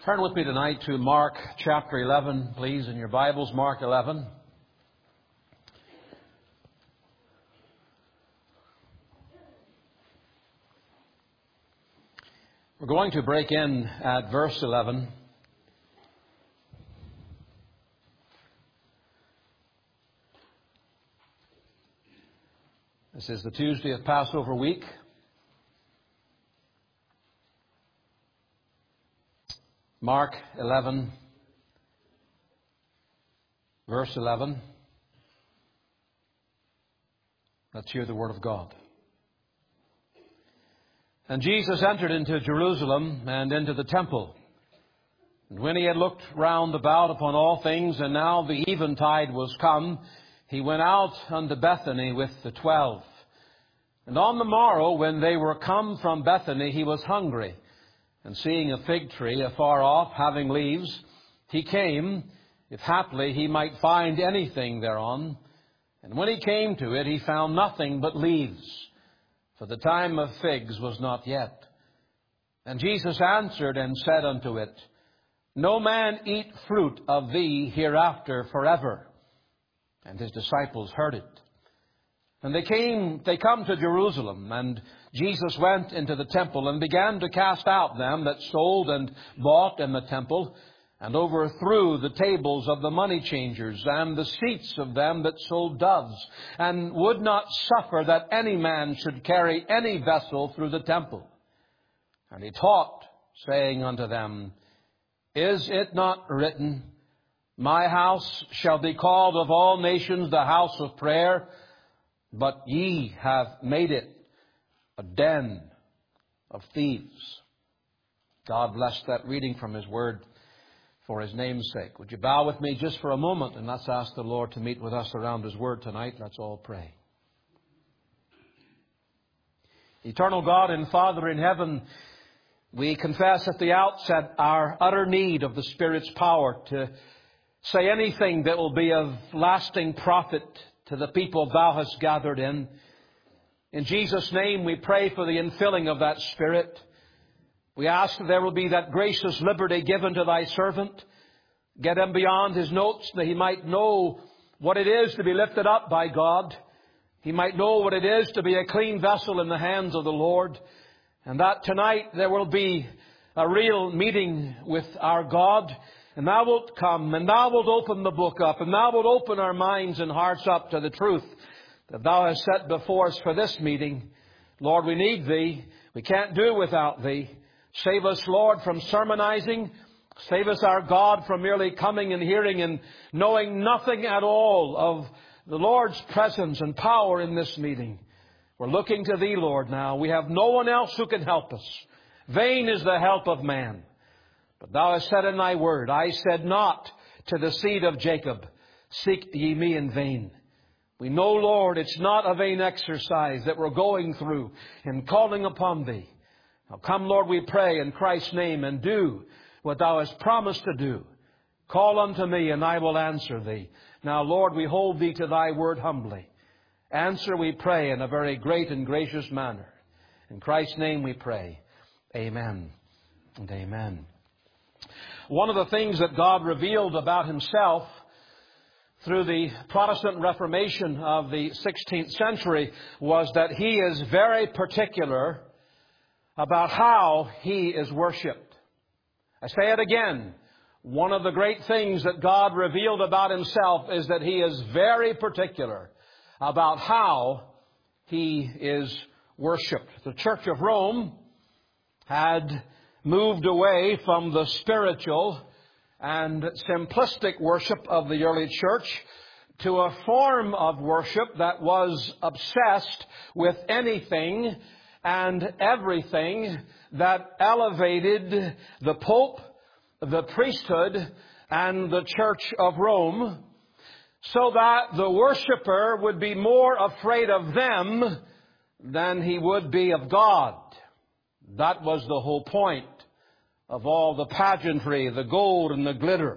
Turn with me tonight to Mark chapter 11, please, in your Bibles, Mark 11. We're going to break in at verse 11. This is the Tuesday of Passover week. Mark 11, verse 11. Let's hear the Word of God. And Jesus entered into Jerusalem and into the temple. And when he had looked round about upon all things, and now the eventide was come, he went out unto Bethany with the 12. And on the morrow, when they were come from Bethany, he was hungry. And seeing a fig tree afar off, having leaves, he came, if haply he might find anything thereon. And when he came to it, he found nothing but leaves, for the time of figs was not yet. And Jesus answered and said unto it, No man eat fruit of thee hereafter forever. And his disciples heard it. And they come to Jerusalem, and Jesus went into the temple and began to cast out them that sold and bought in the temple, and overthrew the tables of the money changers and the seats of them that sold doves, and would not suffer that any man should carry any vessel through the temple. And he taught, saying unto them, Is it not written, My house shall be called of all nations the house of prayer? But ye have made it a den of thieves. God bless that reading from His Word for His name's sake. Would you bow with me just for a moment, and let's ask the Lord to meet with us around His Word tonight. Let's all pray. Eternal God and Father in heaven, we confess at the outset our utter need of the Spirit's power to say anything that will be of lasting profit to the people Thou hast gathered in. In Jesus' name we pray for the infilling of that Spirit. We ask that there will be that gracious liberty given to Thy servant. Get him beyond his notes that he might know what it is to be lifted up by God. He might know what it is to be a clean vessel in the hands of the Lord. And that tonight there will be a real meeting with our God. And Thou wilt come, and Thou wilt open the book up, and Thou wilt open our minds and hearts up to the truth that Thou hast set before us for this meeting. Lord, we need Thee. We can't do without Thee. Save us, Lord, from sermonizing. Save us, our God, from merely coming and hearing and knowing nothing at all of the Lord's presence and power in this meeting. We're looking to Thee, Lord, now. We have no one else who can help us. Vain is the help of man. But Thou hast said in Thy word, I said not to the seed of Jacob, Seek ye me in vain. We know, Lord, it's not a vain exercise that we're going through in calling upon Thee. Now come, Lord, we pray in Christ's name, and do what Thou hast promised to do. Call unto me, and I will answer Thee. Now, Lord, we hold Thee to Thy word humbly. Answer, we pray, in a very great and gracious manner. In Christ's name we pray. Amen and amen. One of the things that God revealed about Himself through the Protestant Reformation of the 16th century was that He is very particular about how He is worshipped. I say it again. One of the great things that God revealed about Himself is that He is very particular about how He is worshipped. The Church of Rome had moved away from the spiritual and simplistic worship of the early church to a form of worship that was obsessed with anything and everything that elevated the Pope, the priesthood, and the Church of Rome, so that the worshiper would be more afraid of them than he would be of God. That was the whole point of all the pageantry, the gold and the glitter.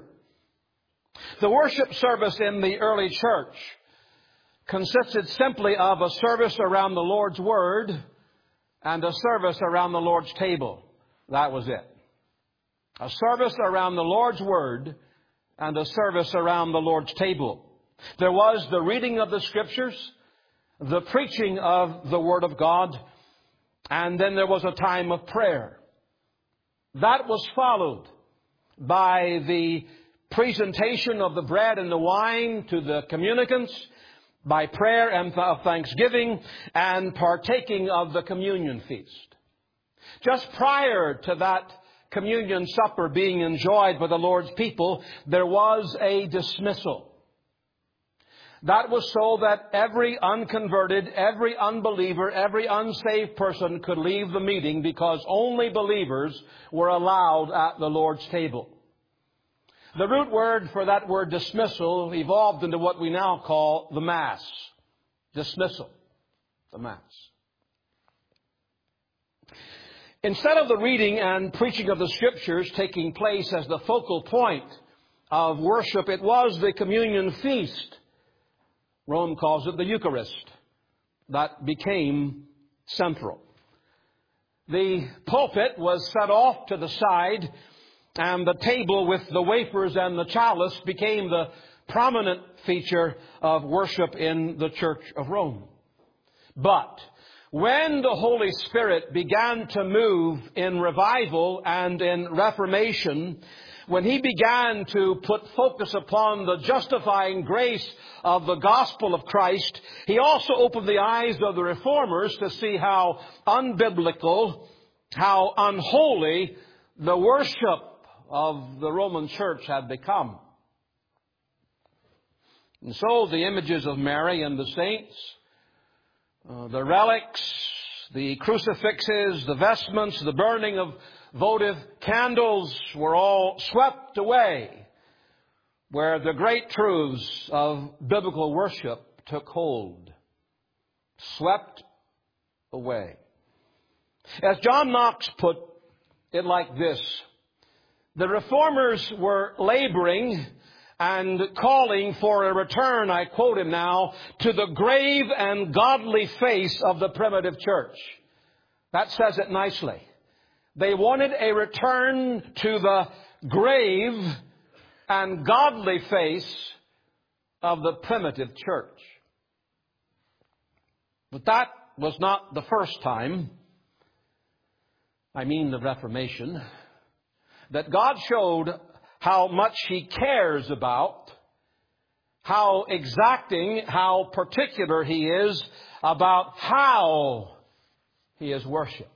The worship service in the early church consisted simply of a service around the Lord's Word and a service around the Lord's table. That was it. A service around the Lord's Word and a service around the Lord's table. There was the reading of the Scriptures, the preaching of the Word of God, and then there was a time of prayer. That was followed by the presentation of the bread and the wine to the communicants, by prayer and of thanksgiving, and partaking of the communion feast. Just prior to that communion supper being enjoyed by the Lord's people, there was a dismissal. That was so that every unconverted, every unbeliever, every unsaved person could leave the meeting, because only believers were allowed at the Lord's table. The root word for that word dismissal evolved into what we now call the Mass. Dismissal. The Mass. Instead of the reading and preaching of the Scriptures taking place as the focal point of worship, it was the communion feast. Rome calls it the Eucharist. That became central. The pulpit was set off to the side, and the table with the wafers and the chalice became the prominent feature of worship in the Church of Rome. But when the Holy Spirit began to move in revival and in reformation, when He began to put focus upon the justifying grace of the gospel of Christ, He also opened the eyes of the reformers to see how unbiblical, how unholy the worship of the Roman Church had become. And so the images of Mary and the saints, the relics, the crucifixes, the vestments, the burning of votive candles were all swept away, where the great truths of biblical worship took hold. Swept away. As John Knox put it like this: the reformers were laboring and calling for a return, I quote him now, to the grave and godly face of the primitive church. That says it nicely. They wanted a return to the grave and godly face of the primitive church. But that was not the first time, I mean the Reformation, that God showed how much He cares about, how exacting, how particular He is about how He is worshipped.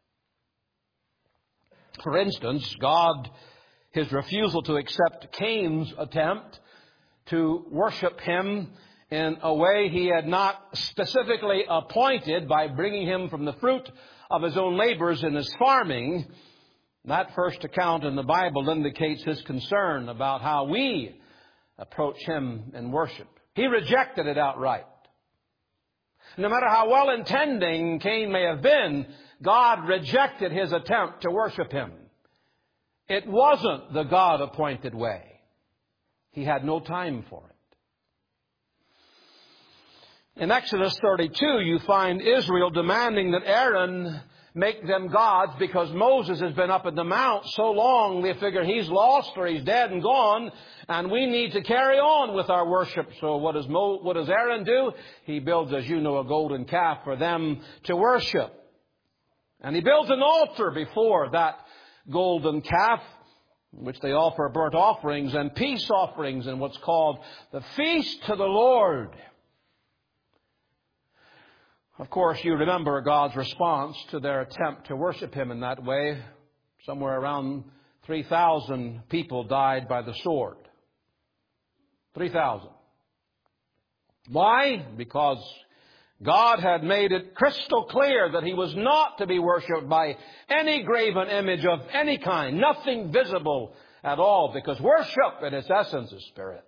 For instance, God, His refusal to accept Cain's attempt to worship Him in a way He had not specifically appointed by bringing him from the fruit of his own labors in his farming, that first account in the Bible indicates His concern about how we approach Him in worship. He rejected it outright. No matter how well-intending Cain may have been, God rejected his attempt to worship Him. It wasn't the God-appointed way. He had no time for it. In Exodus 32, you find Israel demanding that Aaron make them gods, because Moses has been up at the mount so long they figure he's lost or he's dead and gone, and we need to carry on with our worship. So what does Aaron do? He builds, as you know, a golden calf for them to worship. And he builds an altar before that golden calf, which they offer burnt offerings and peace offerings in what's called the Feast to the Lord. Of course, you remember God's response to their attempt to worship Him in that way. Somewhere around 3,000 people died by the sword. 3,000. Why? Because God had made it crystal clear that He was not to be worshipped by any graven image of any kind, nothing visible at all, because worship in its essence is spiritual.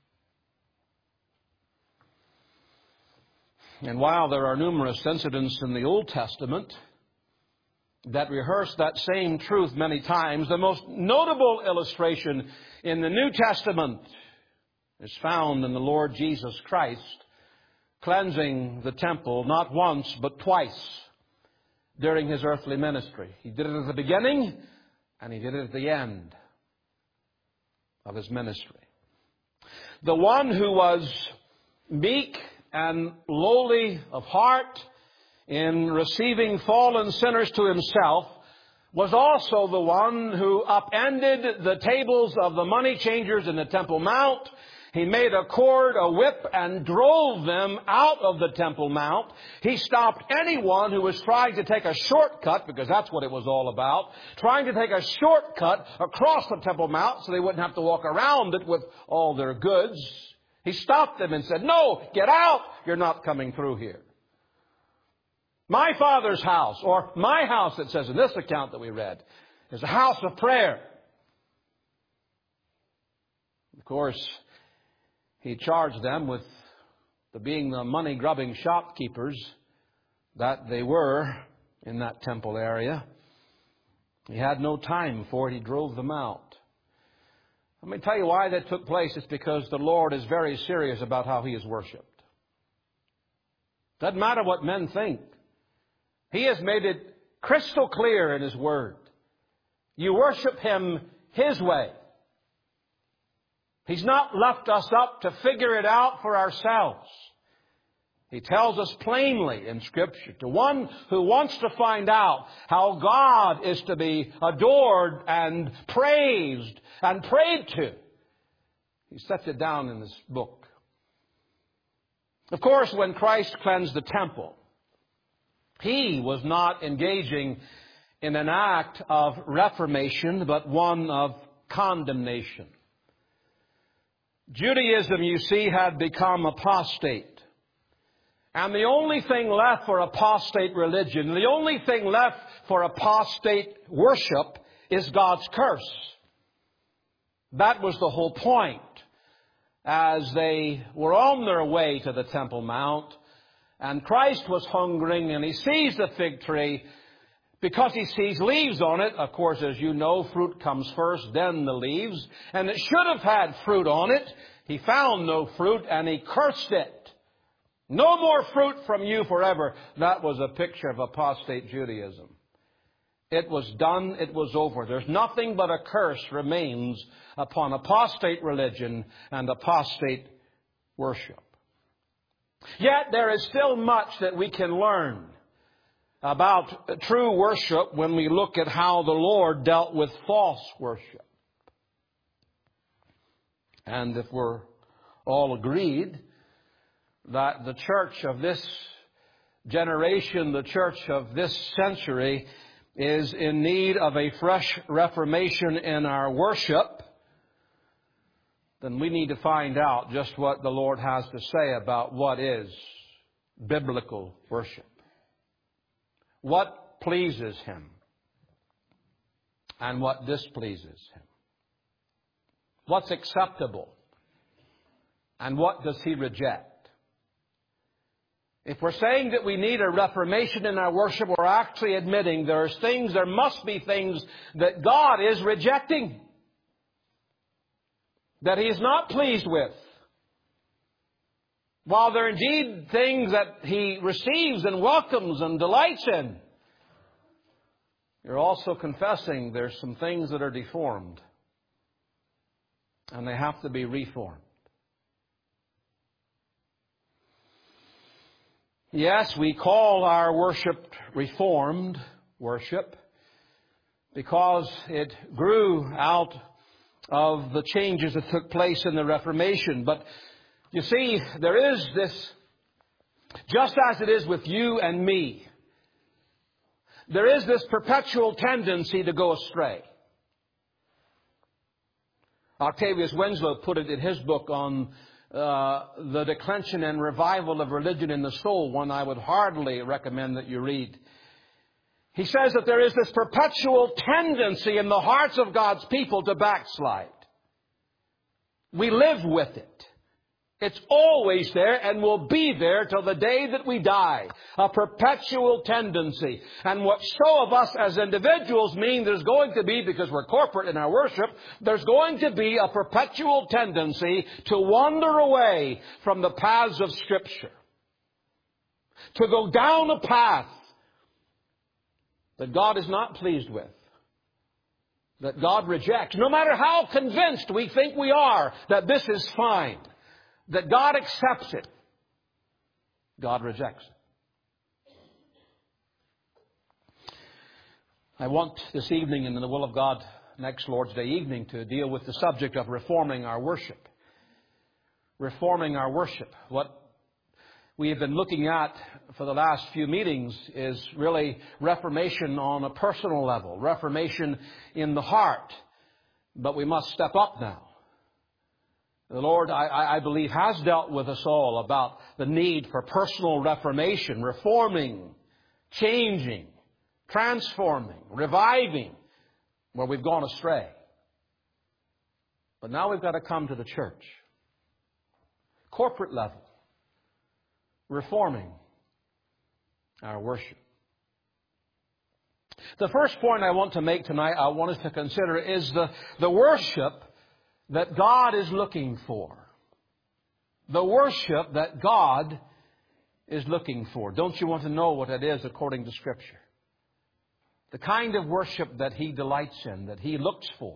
And while there are numerous incidents in the Old Testament that rehearse that same truth many times, the most notable illustration in the New Testament is found in the Lord Jesus Christ cleansing the temple not once but twice during His earthly ministry. He did it at the beginning And He did it at the end of His ministry. The one who was meek and lowly of heart in receiving fallen sinners to Himself was also the one who upended the tables of the money changers in the Temple Mount. He made a cord, a whip, and drove them out of the Temple Mount. He stopped anyone who was trying to take a shortcut, because that's what it was all about, trying to take a shortcut across the Temple Mount so they wouldn't have to walk around it with all their goods. He stopped them and said, "No, get out! You're not coming through here. My Father's house," or my house, it says in this account that we read, "is a house of prayer." Of course, He charged them with being the money-grubbing shopkeepers that they were in that temple area. He had no time for it. He drove them out. Let me tell you why that took place. It's because the Lord is very serious about how He is worshipped. Doesn't matter what men think. He has made it crystal clear in His Word. You worship Him His way. He's not left us up to figure it out for ourselves. He tells us plainly in Scripture, to one who wants to find out how God is to be adored and praised and prayed to, He sets it down in this book. Of course, when Christ cleansed the temple, He was not engaging in an act of reformation, but one of condemnation. Judaism, you see, had become apostate. And the only thing left for apostate religion, the only thing left for apostate worship is God's curse. That was the whole point. As they were on their way to the Temple Mount, and Christ was hungering, and He sees the fig tree. Because He sees leaves on it, of course, as you know, fruit comes first, then the leaves. And it should have had fruit on it. He found no fruit, and He cursed it. "No more fruit from you forever." That was a picture of apostate Judaism. It was done. It was over. There's nothing but a curse remains upon apostate religion and apostate worship. Yet there is still much that we can learn about true worship when we look at how the Lord dealt with false worship. And if we're all agreed that the church of this generation, the church of this century, is in need of a fresh reformation in our worship, then we need to find out just what the Lord has to say about what is biblical worship. What pleases Him and what displeases Him. What's acceptable and what does He reject. If we're saying that we need a reformation in our worship, we're actually admitting there must be things that God is rejecting, that He is not pleased with. While there are indeed things that He receives and welcomes and delights in, you're also confessing there's some things that are deformed, and they have to be reformed. Yes, we call our worship reformed worship because it grew out of the changes that took place in the Reformation. But you see, there is this, just as it is with you and me, there is this perpetual tendency to go astray. Octavius Winslow put it in his book on the declension and revival of religion in the soul, one I would heartily recommend that you read. He says that there is this perpetual tendency in the hearts of God's people to backslide. We live with it. It's always there and will be there till the day that we die. A perpetual tendency. And what so of us as individuals mean there's going to be, because we're corporate in our worship, there's going to be a perpetual tendency to wander away from the paths of Scripture. To go down a path that God is not pleased with. that God rejects. No matter how convinced we think we are that this is fine, that God accepts it, God rejects it. I want this evening, in the will of God, next Lord's Day evening, to deal with the subject of reforming our worship. Reforming our worship. What we have been looking at for the last few meetings is really reformation on a personal level, reformation in the heart. But we must step up now. The Lord, I believe, has dealt with us all about the need for personal reformation, reforming, changing, transforming, reviving where we've gone astray. But now we've got to come to the church. Corporate level. Reforming our worship. The first point I want to make tonight, I want us to consider, is the worship that God is looking for. The worship that God is looking for. Don't you want to know what it is according to Scripture? The kind of worship that He delights in, that He looks for.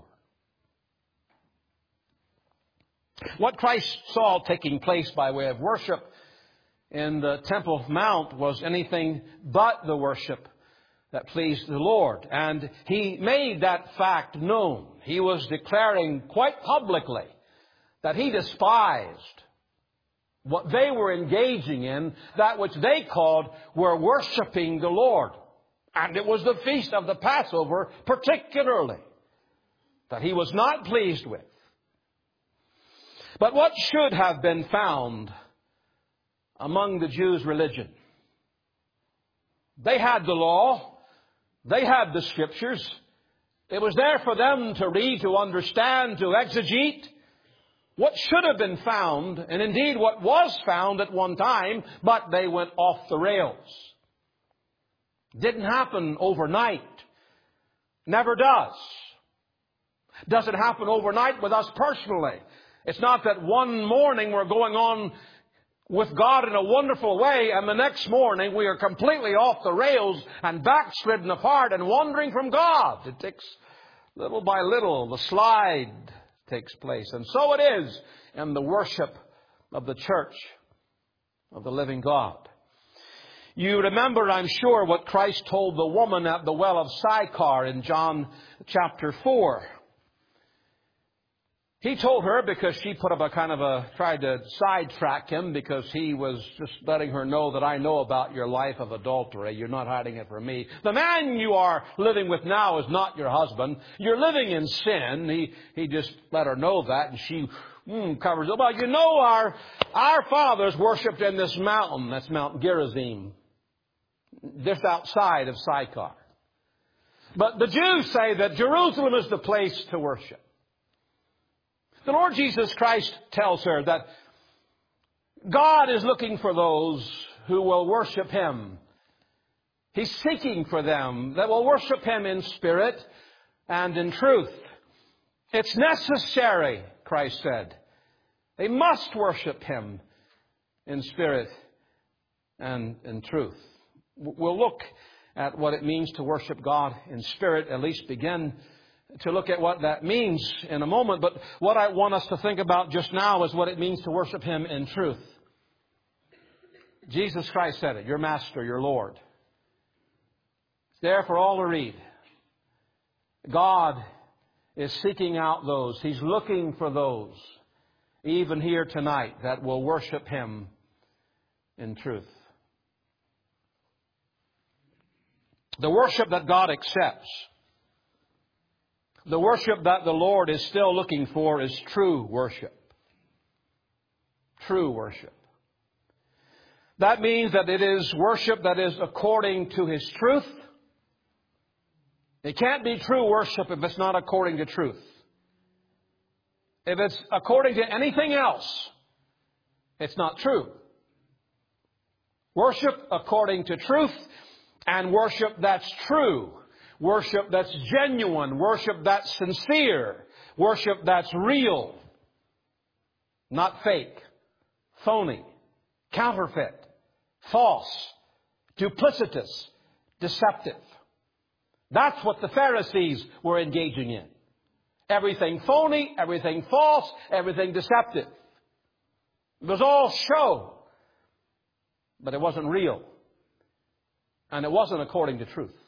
What Christ saw taking place by way of worship in the Temple Mount was anything but the worship that pleased the Lord. And He made that fact known. He was declaring quite publicly that He despised what they were engaging in, that which they called were worshiping the Lord. And it was the feast of the Passover particularly that He was not pleased with. But what should have been found among the Jews' religion? They had the law. They had the Scriptures. It was there for them to read, to understand, to exegete. What should have been found, and indeed what was found at one time, but they went off the rails. Didn't happen overnight. Never does. Doesn't happen overnight with us personally. It's not that one morning we're going on with God in a wonderful way, and the next morning we are completely off the rails and backslidden apart and wandering from God. It takes little by little, the slide takes place. And so it is in the worship of the church of the living God. You remember, I'm sure, what Christ told the woman at the well of Sychar in John chapter 4. He told her, because she put up tried to sidetrack Him, because He was just letting her know that I know about your life of adultery. You're not hiding it from me. The man you are living with now is not your husband. You're living in sin. He just let her know that, and she covers it. Well, you know, our fathers worshipped in this mountain. That's Mount Gerizim, just outside of Sychar. But the Jews say that Jerusalem is the place to worship. The Lord Jesus Christ tells her that God is looking for those who will worship Him. He's seeking for them that will worship Him in spirit and in truth. It's necessary, Christ said. They must worship Him in spirit and in truth. We'll look at what it means to worship God in spirit, at least begin to look at what that means in a moment. But what I want us to think about just now is what it means to worship Him in truth. Jesus Christ said it, your Master, your Lord. It's there for all to read. God is seeking out those. He's looking for those, even here tonight, that will worship Him in truth. The worship that God accepts, the worship that the Lord is still looking for, is true worship. True worship. That means that it is worship that is according to His truth. It can't be true worship if it's not according to truth. If it's according to anything else, it's not true. Worship according to truth, and worship that's true. Worship that's genuine. Worship that's sincere. Worship that's real. Not fake, phony, counterfeit, false, duplicitous, deceptive. That's what the Pharisees were engaging in. Everything phony, everything false, everything deceptive. It was all show, but it wasn't real. And it wasn't according to truth.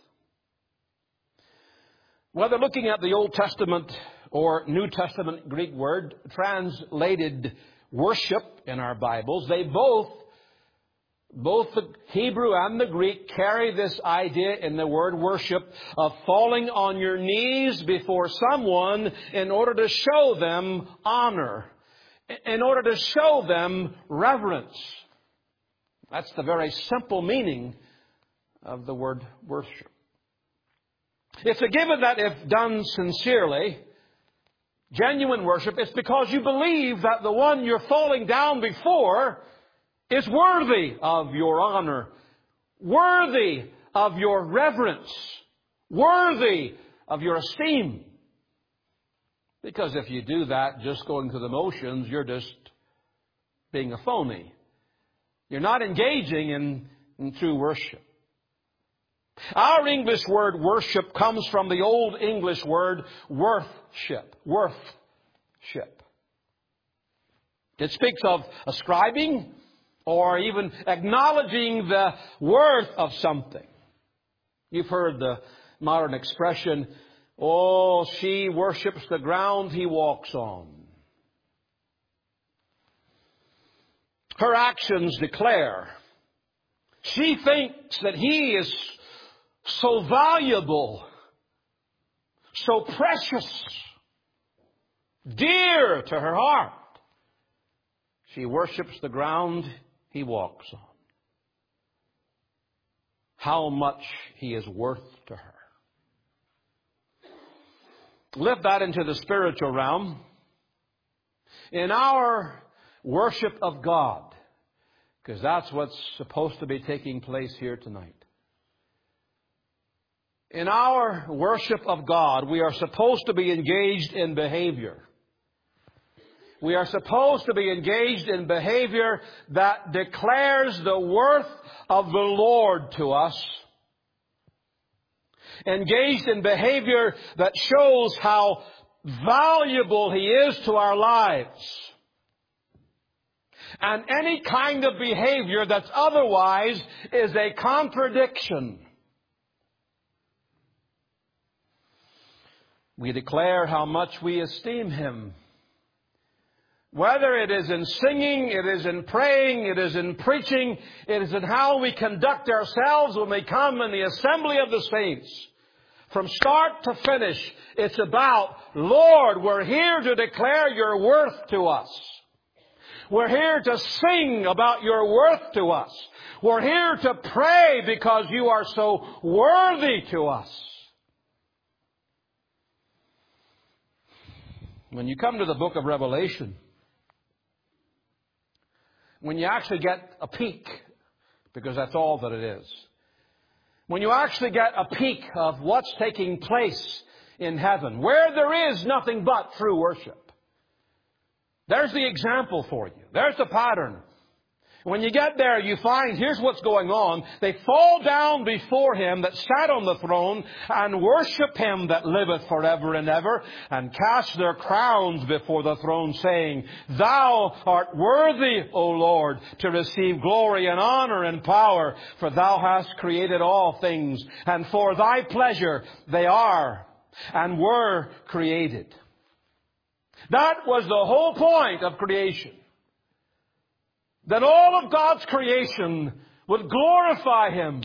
Whether looking at the Old Testament or New Testament Greek word translated worship in our Bibles, they both the Hebrew and the Greek carry this idea in the word worship of falling on your knees before someone in order to show them honor, in order to show them reverence. That's the very simple meaning of the word worship. It's a given that if done sincerely, genuine worship, it's because you believe that the one you're falling down before is worthy of your honor, worthy of your reverence, worthy of your esteem. Because if you do that just going through the motions, you're just being a phony. You're not engaging in true worship. Our English word worship comes from the Old English word worthship. Worthship. It speaks of ascribing or even acknowledging the worth of something. You've heard the modern expression, "Oh, she worships the ground he walks on." Her actions declare. She thinks that he is so valuable, so precious, dear to her heart. She worships the ground he walks on. How much he is worth to her. Lift that into the spiritual realm. In our worship of God, because that's what's supposed to be taking place here tonight. In our worship of God, we are supposed to be engaged in behavior. We are supposed to be engaged in behavior that declares the worth of the Lord to us. Engaged in behavior that shows how valuable He is to our lives. And any kind of behavior that's otherwise is a contradiction. We declare how much we esteem Him. Whether it is in singing, it is in praying, it is in preaching, it is in how we conduct ourselves when we come in the assembly of the saints. From start to finish, it's about, Lord, we're here to declare your worth to us. We're here to sing about your worth to us. We're here to pray because you are so worthy to us. When you come to the book of Revelation, when you actually get a peek, because that's all that it is, when you actually get a peek of what's taking place in heaven, where there is nothing but true worship, there's the example for you. There's the pattern. When you get there, you find, here's what's going on. They fall down before Him that sat on the throne and worship Him that liveth forever and ever, and cast their crowns before the throne, saying, Thou art worthy, O Lord, to receive glory and honor and power, for Thou hast created all things, and for Thy pleasure they are and were created. That was the whole point of creation. That all of God's creation would glorify Him.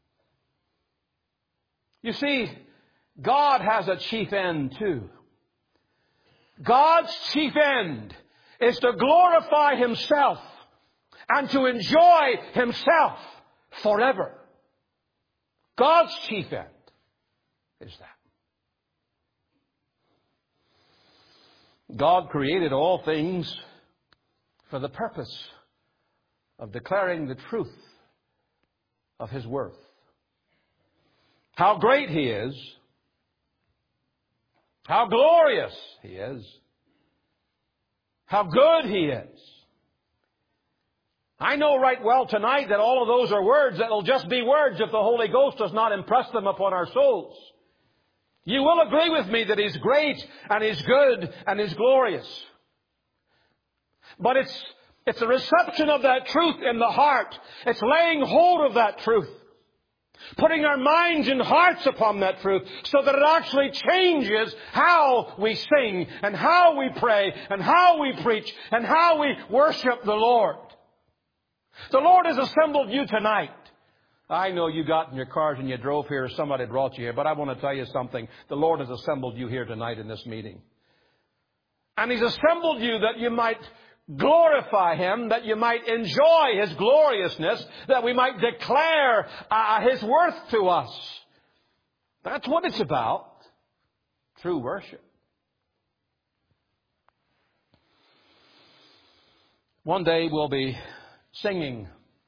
You see, God has a chief end too. God's chief end is to glorify Himself and to enjoy Himself forever. God's chief end is that. God created all things for the purpose of declaring the truth of His worth. How great He is. How glorious He is. How good He is. I know right well tonight that all of those are words that will just be words if the Holy Ghost does not impress them upon our souls. You will agree with me that He's great and He's good and He's glorious. But it's a reception of that truth in the heart. It's laying hold of that truth. Putting our minds and hearts upon that truth so that it actually changes how we sing and how we pray and how we preach and how we worship the Lord. The Lord has assembled you tonight. I know you got in your cars and you drove here, somebody brought you here, but I want to tell you something. The Lord has assembled you here tonight in this meeting. And He's assembled you that you might glorify Him, that you might enjoy His gloriousness, that we might declare His worth to us. That's what it's about. True worship. One day we'll be singing.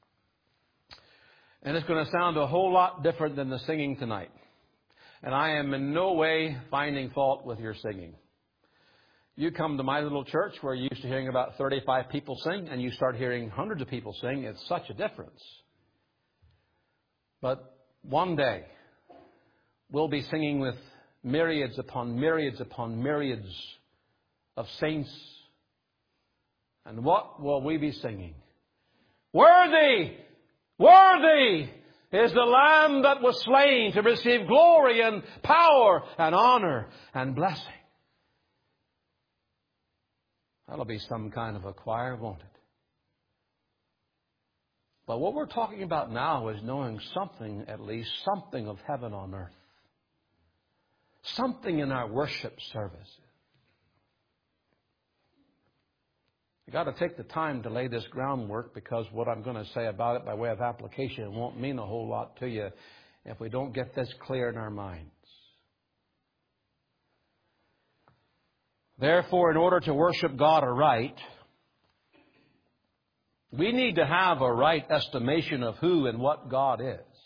And it's going to sound a whole lot different than the singing tonight. And I am in no way finding fault with your singing. You come to my little church where you're used to hearing about 35 people sing, and you start hearing hundreds of people sing. It's such a difference. But one day, we'll be singing with myriads upon myriads upon myriads of saints. And what will we be singing? Worthy! Worthy is the Lamb that was slain to receive glory and power and honor and blessing. That'll be some kind of a choir, won't it? But what we're talking about now is knowing something, at least something of heaven on earth. Something in our worship service. You've got to take the time to lay this groundwork, because what I'm going to say about it by way of application won't mean a whole lot to you if we don't get this clear in our minds. Therefore, in order to worship God aright, we need to have a right estimation of who and what God is.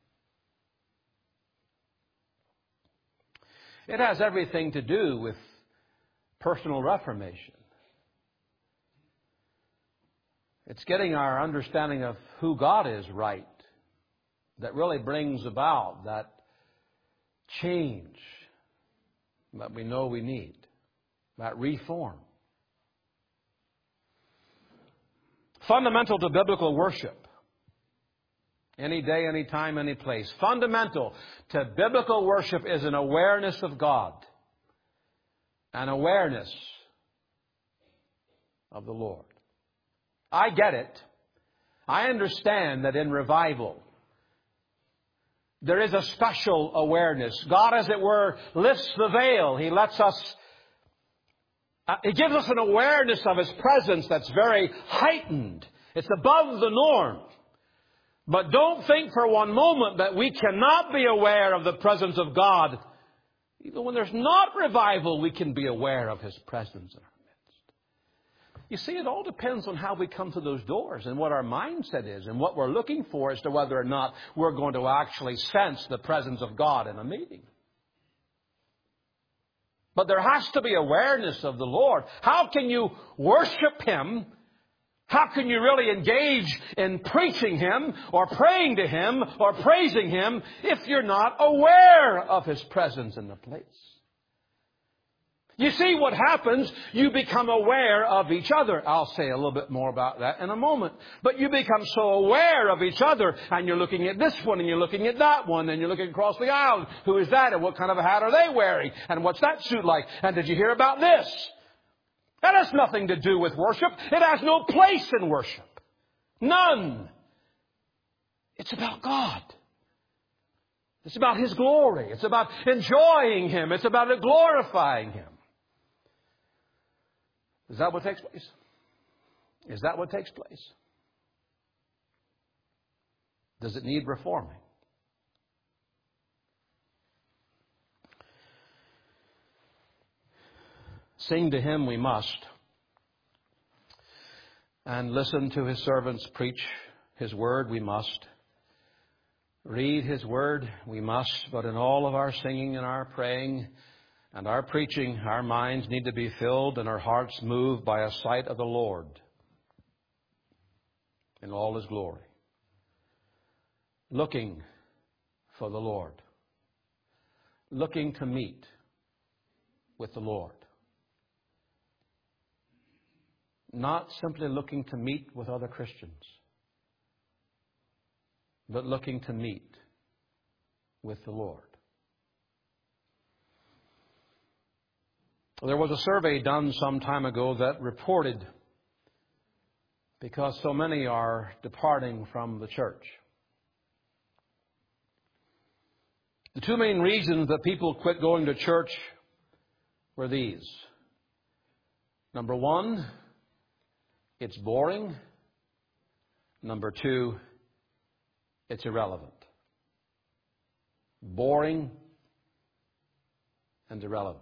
It has everything to do with personal reformation. It's getting our understanding of who God is right that really brings about that change that we know we need, that reform. Fundamental to biblical worship, any day, any time, any place, fundamental to biblical worship is an awareness of God, an awareness of the Lord. I get it. I understand that in revival, there is a special awareness. God, as it were, lifts the veil. He lets us, He gives us an awareness of His presence that's very heightened. It's above the norm. But don't think for one moment that we cannot be aware of the presence of God. Even when there's not revival, we can be aware of His presence in our midst. You see, it all depends on how we come to those doors and what our mindset is and what we're looking for as to whether or not we're going to actually sense the presence of God in a meeting. But there has to be awareness of the Lord. How can you worship Him? How can you really engage in preaching Him or praying to Him or praising Him if you're not aware of His presence in the place? You see what happens, you become aware of each other. I'll say a little bit more about that in a moment. But you become so aware of each other, and you're looking at this one, and you're looking at that one, and you're looking across the aisle. Who is that, and what kind of a hat are they wearing? And what's that suit like? And did you hear about this? That has nothing to do with worship. It has no place in worship. None. It's about God. It's about His glory. It's about enjoying Him. It's about glorifying Him. Is that what takes place? Is that what takes place? Does it need reforming? Sing to Him we must. And listen to His servants preach His word we must. Read His word we must. But in all of our singing and our praying and our preaching, our minds need to be filled and our hearts moved by a sight of the Lord in all His glory. Looking for the Lord. looking to meet with the Lord. Not simply looking to meet with other Christians, but looking to meet with the Lord. There was a survey done some time ago that reported, because so many are departing from the church, the two main reasons that people quit going to church were these. Number one, it's boring. Number two, it's irrelevant. Boring and irrelevant.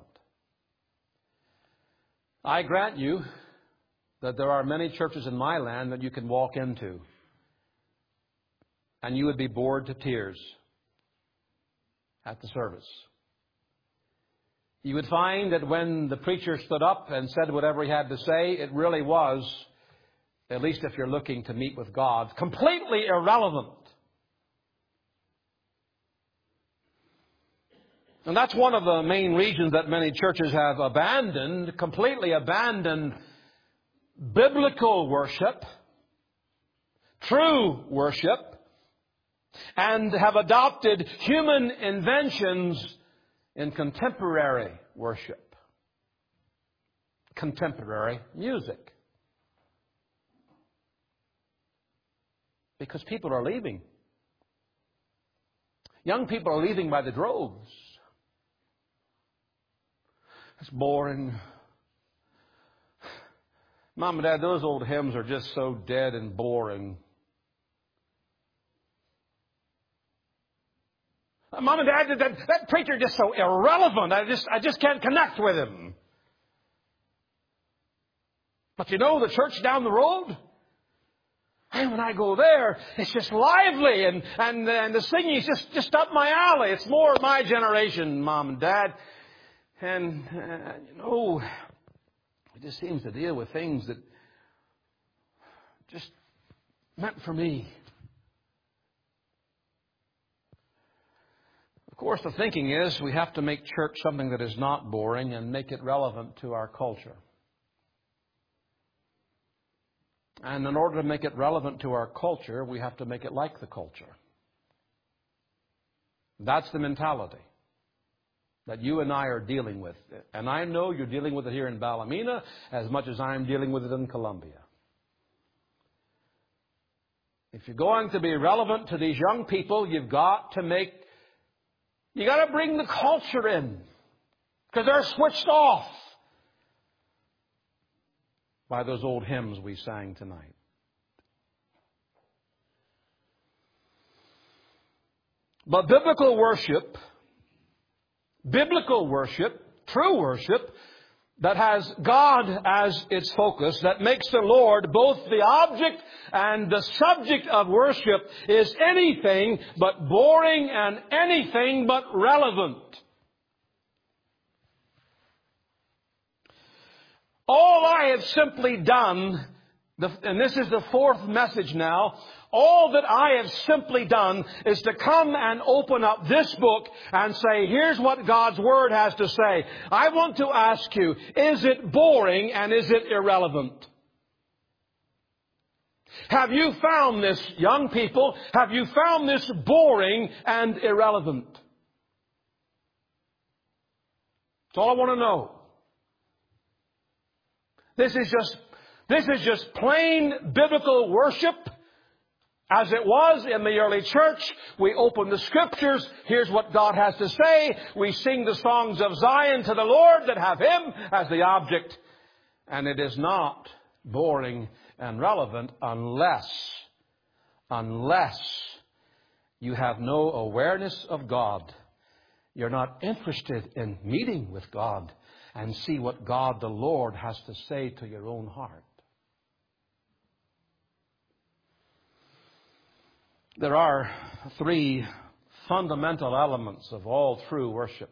I grant you that there are many churches in my land that you can walk into and you would be bored to tears at the service. You would find that when the preacher stood up and said whatever he had to say, it really was, at least if you're looking to meet with God, completely irrelevant. And that's one of the main reasons that many churches have completely abandoned biblical worship, true worship, and have adopted human inventions in contemporary worship, contemporary music. Because people are leaving. Young people are leaving by the droves. It's boring. Mom and Dad, those old hymns are just so dead and boring. Mom and Dad, that preacher is just so irrelevant. I just can't connect with him. But you know the church down the road? And when I go there, it's just lively and the singing is just up my alley. It's more my generation, Mom and Dad. And, it just seems to deal with things that just meant for me. Of course, the thinking is we have to make church something that is not boring and make it relevant to our culture. And in order to make it relevant to our culture, we have to make it like the culture. That's the mentality that you and I are dealing with. And I know you're dealing with it here in Ballymena as much as I'm dealing with it in Columbia. If you're going to be relevant to these young people, you've got to bring the culture in. Because they're switched off by those old hymns we sang tonight. But biblical worship, true worship, that has God as its focus, that makes the Lord both the object and the subject of worship, is anything but boring and anything but relevant. All I have simply done, and this is the fourth message now, all that I have simply done is to come and open up this book and say, here's what God's Word has to say. I want to ask you, is it boring and is it irrelevant? Have you found this, young people, have you found this boring and irrelevant? That's all I want to know. This is just plain biblical worship. As it was in the early church, we open the Scriptures. Here's what God has to say. We sing the songs of Zion to the Lord that have Him as the object. And it is not boring and relevant unless you have no awareness of God. You're not interested in meeting with God and see what God the Lord has to say to your own heart. There are three fundamental elements of all true worship.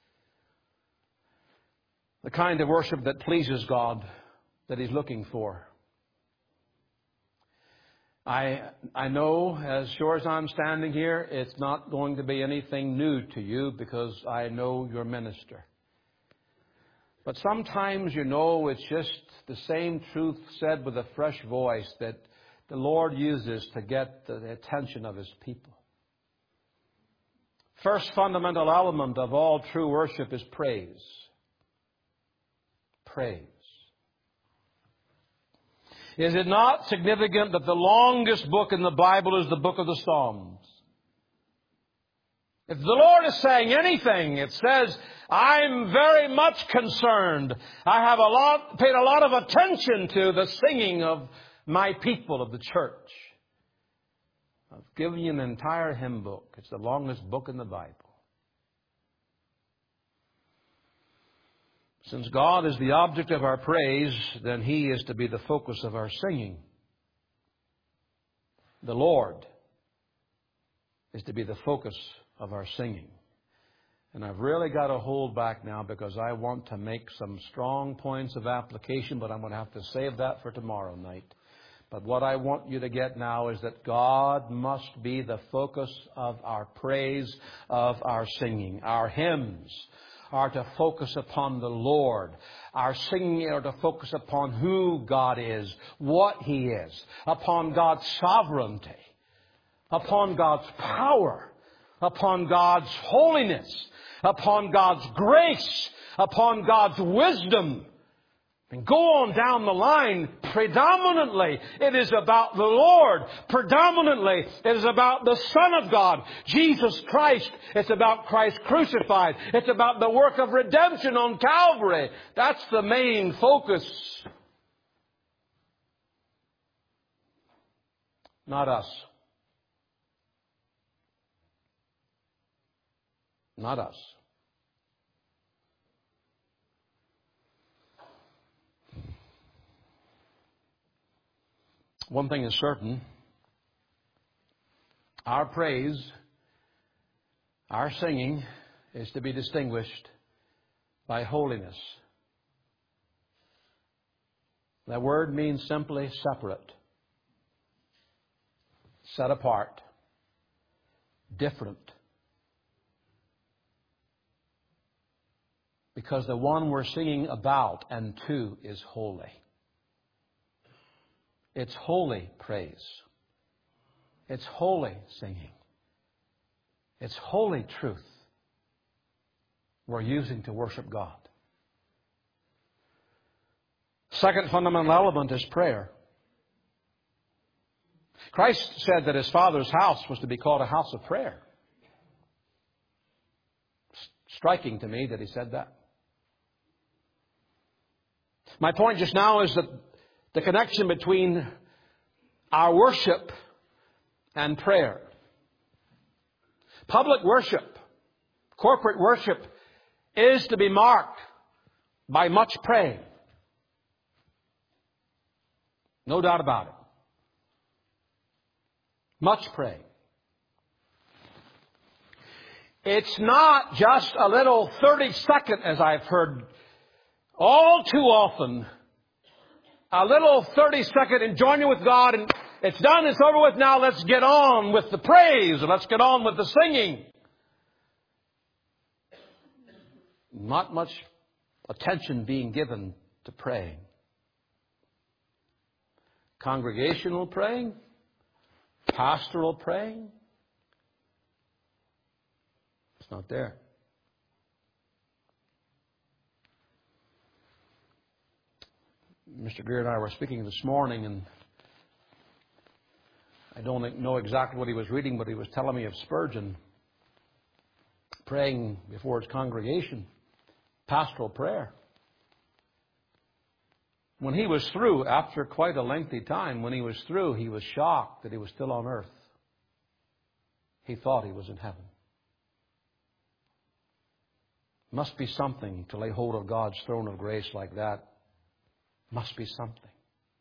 The kind of worship that pleases God, that He's looking for. I know, as sure as I'm standing here, it's not going to be anything new to you because I know your minister. But sometimes, it's just the same truth said with a fresh voice that the Lord uses to get the attention of His people. First fundamental element of all true worship is praise. Praise. Is it not significant that the longest book in the Bible is the book of the Psalms? If the Lord is saying anything, it says, I'm very much concerned. I have paid a lot of attention to the singing of my people of the church. I've given you an entire hymn book. It's the longest book in the Bible. Since God is the object of our praise, then He is to be the focus of our singing. The Lord is to be the focus of our singing. And I've really got to hold back now because I want to make some strong points of application, but I'm going to have to save that for tomorrow night. But what I want you to get now is that God must be the focus of our praise, of our singing. Our hymns are to focus upon the Lord. Our singing are to focus upon who God is, what He is, upon God's sovereignty, upon God's power, upon God's holiness, upon God's grace, upon God's wisdom. And go on down the line. Predominantly, it is about the Lord. Predominantly, it is about the Son of God, Jesus Christ. It's about Christ crucified. It's about the work of redemption on Calvary. That's the main focus. Not us. Not us. One thing is certain. Our praise, our singing is to be distinguished by holiness. That word means simply separate, set apart, different. Because the one we're singing about and to is holy. It's holy praise. It's holy singing. It's holy truth we're using to worship God. Second fundamental element is prayer. Christ said that His Father's house was to be called a house of prayer. Striking to me that He said that. My point just now is that the connection between our worship and prayer. Public worship, corporate worship, is to be marked by much praying. No doubt about it. Much praying. It's not just a little 30-second, as I've heard all too often, a little 30-second enjoyment with God, and it's done, it's over with, now let's get on with the praise, and let's get on with the singing. Not much attention being given to praying. Congregational praying, pastoral praying, it's not there. Mr. Greer and I were speaking this morning, and I don't know exactly what he was reading, but he was telling me of Spurgeon praying before his congregation, pastoral prayer. When he was through, after quite a lengthy time, when he was through, he was shocked that he was still on earth. He thought he was in heaven. Must be something to lay hold of God's throne of grace like that. Must be something.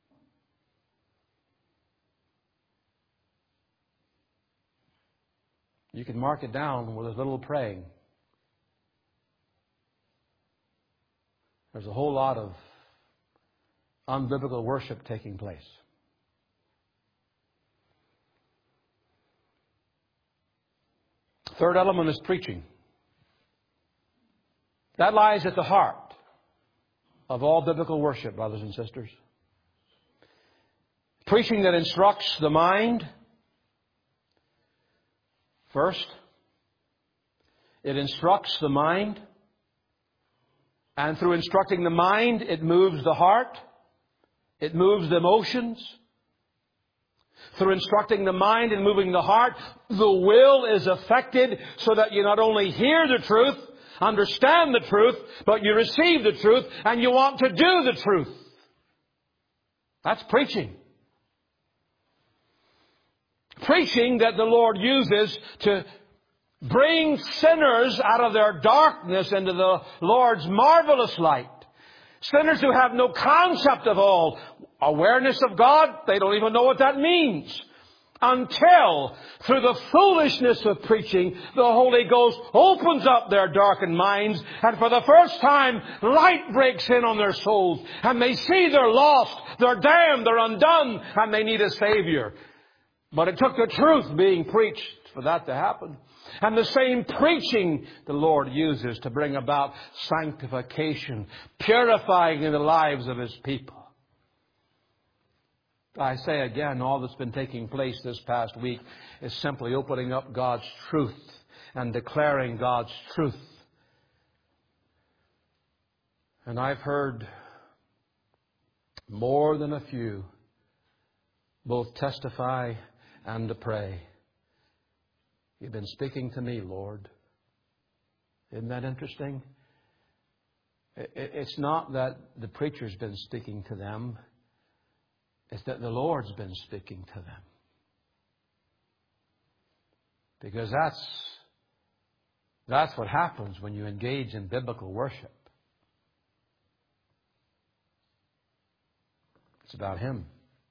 You can mark it down with a little praying. There's a whole lot of unbiblical worship taking place. Third element is preaching. That lies at the heart of all biblical worship, brothers and sisters. Preaching that instructs the mind. First, it instructs the mind. And through instructing the mind, it moves the heart. It moves the emotions. Through instructing the mind and moving the heart, the will is affected so that you not only hear the truth, understand the truth, but you receive the truth and you want to do the truth. That's preaching. Preaching that the Lord uses to bring sinners out of their darkness into the Lord's marvelous light. Sinners who have no concept of all awareness of God, they don't even know what that means. Until, through the foolishness of preaching, the Holy Ghost opens up their darkened minds, and for the first time, light breaks in on their souls, and they see they're lost, they're damned, they're undone, and they need a Savior. But it took the truth being preached for that to happen. And the same preaching the Lord uses to bring about sanctification, purifying in the lives of His people. I say again, all that's been taking place this past week is simply opening up God's truth and declaring God's truth. And I've heard more than a few both testify and to pray. You've been speaking to me, Lord. Isn't that interesting? It's not that the preacher's been speaking to them. It's that the Lord's been speaking to them. Because that's what happens when you engage in biblical worship. It's about Him.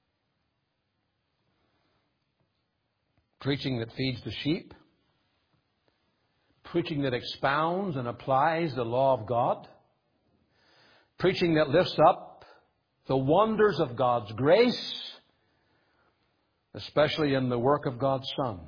Preaching that feeds the sheep. Preaching that expounds and applies the law of God. Preaching that lifts up the wonders of God's grace, especially in the work of God's Son.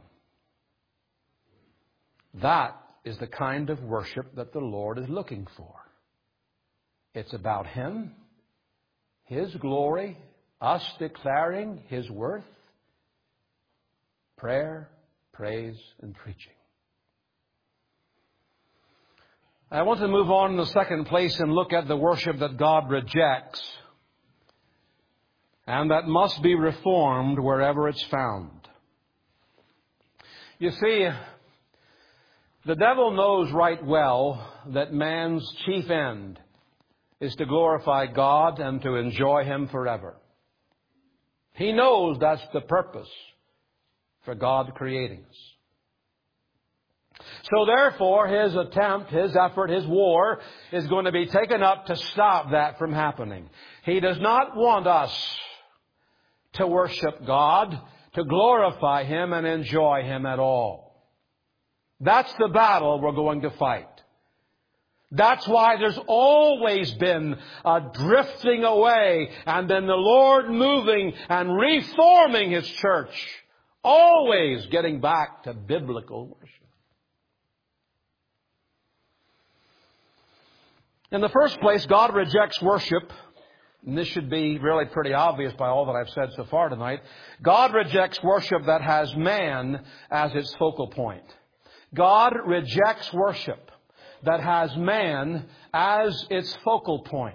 That is the kind of worship that the Lord is looking for. It's about Him, His glory, us declaring His worth, prayer, praise, and preaching. I want to move on in the second place and look at the worship that God rejects and that must be reformed wherever it's found. You see, the devil knows right well that man's chief end is to glorify God and to enjoy Him forever. He knows that's the purpose for God creating us. So therefore, his attempt, his effort, his war is going to be taken up to stop that from happening. He does not want us to worship God, to glorify Him and enjoy Him at all. That's the battle we're going to fight. That's why there's always been a drifting away and then the Lord moving and reforming His church. Always getting back to biblical worship. In the first place, God rejects worship. And this should be really pretty obvious by all that I've said so far tonight. God rejects worship that has man as its focal point. God rejects worship that has man as its focal point.